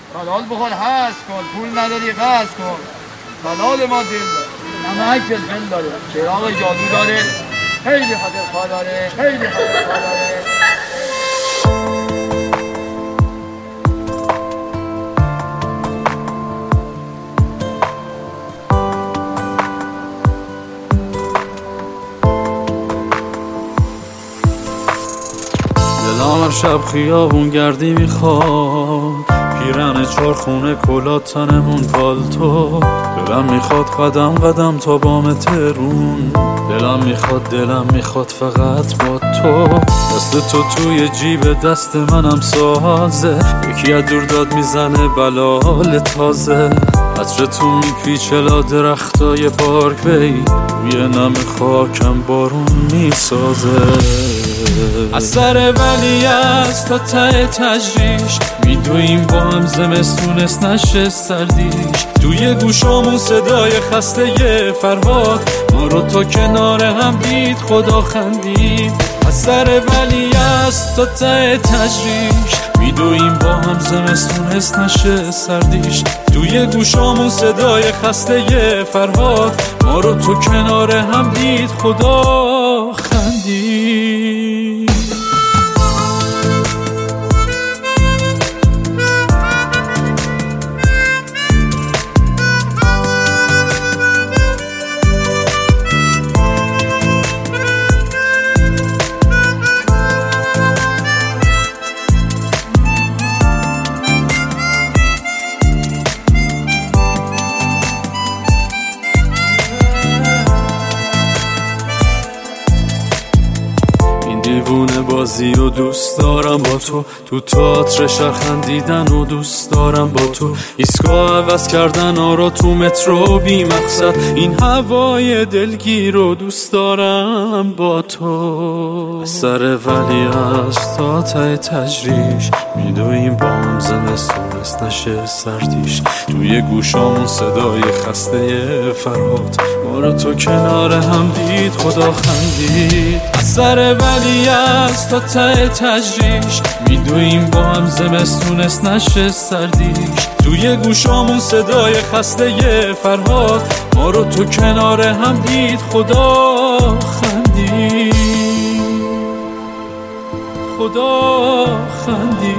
حلال بخور هست کن، پول نداری قصد کن. حلال ما دل داره، نمک فلفل داره، چراغ جادو داره، خیلی خاطرخواه داره، خیلی خاطرخواه داره. دلم هر شب خیابون گردی میخواد، پیرن چارخونه کلاه تنمون پالتو. دلم میخواد قدم قدم تا بام ترون، دلم میخواد فقط با تو. دست تو توی جیب دست منم سازه، یکی از دور داد میزنه بلال تازه. عطر تو میپیچه لا درختای پارک وی، روی نم خاکم بارون میسازه. از سر ولیعصر تا ته تجریش، میدویم با هم زمستونست نشه سردیش. توی گوشامون صدای خسته فرهاد، ما رو تا کنار هم دید خدا خندید. از سر ولیعصر تا ته تجریش، میدویم با هم زمستونست نشه سردیش. توی گوشامون صدای خسته فرهاد، ما رو تو کنار هم دید خدا خندید. دیوونه بازی و دوست دارم با تو تئاتر شهر خندیدن و دوست دارم با تو. ایستگاه عوض کردن آرا تو مترو بی مقصد، این هوای دلگیر رو دوست دارم با تو. سر ولیعصر تا ته تجریش، میدویم با هم زمستونست نشه سردیش. توی گوشامون صدای خسته فرهاد، ما رو تو کنار هم دید خدا خندید. از سر ولیعصر تا ته تجریش، میدویم با هم زمستونست نشه سردیش. توی گوشامون صدای خسته فرهاد، ما رو تو کنار هم دید خدا خندید، خدا خندید.